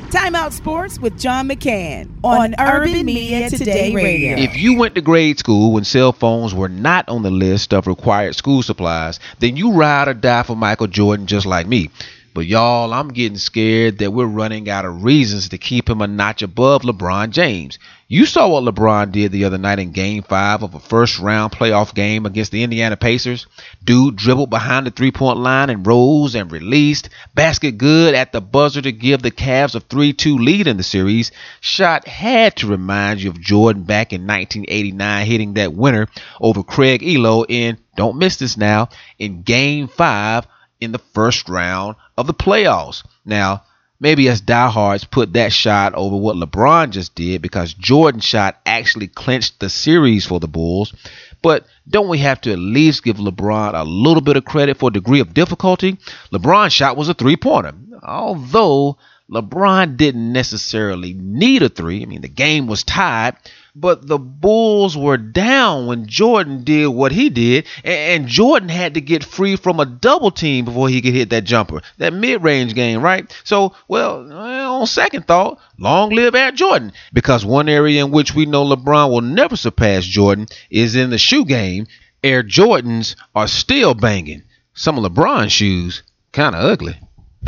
Timeout Sports with John McCann on Urban Media Today Radio. If you went to grade school when cell phones were not on the list of required school supplies, then you ride or die for Michael Jordan just like me. But y'all, I'm getting scared that we're running out of reasons to keep him a notch above LeBron James. You saw what LeBron did the other night in Game 5 of a first-round playoff game against the Indiana Pacers. Dude dribbled behind the three-point line and rose and released. Basket good at the buzzer to give the Cavs a 3-2 lead in the series. Shot had to remind you of Jordan back in 1989 hitting that winner over Craig Elo in, don't miss this now, in Game 5 in the first round of the playoffs. Now, maybe us diehards put that shot over what LeBron just did because Jordan's shot actually clinched the series for the Bulls. But don't we have to at least give LeBron a little bit of credit for degree of difficulty? LeBron's shot was a three-pointer. Although LeBron didn't necessarily need a three. I mean, the game was tied. But the Bulls were down when Jordan did what he did, and Jordan had to get free from a double team before he could hit that jumper, that mid-range game, right? So, well, on second thought, long live Air Jordan, because one area in which we know LeBron will never surpass Jordan is in the shoe game. Air Jordans are still banging. Some of LeBron's shoes kind of ugly.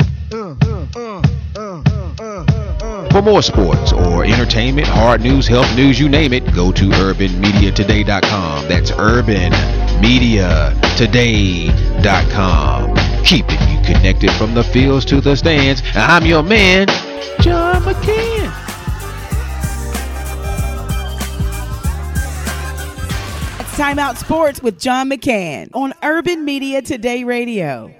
For more sports or entertainment, hard news, health news, you name it, go to urbanmediatoday.com. That's urbanmediatoday.com. Keeping you connected from the fields to the stands. I'm your man, John McCann. It's Timeout Sports with John McCann on Urban Media Today Radio.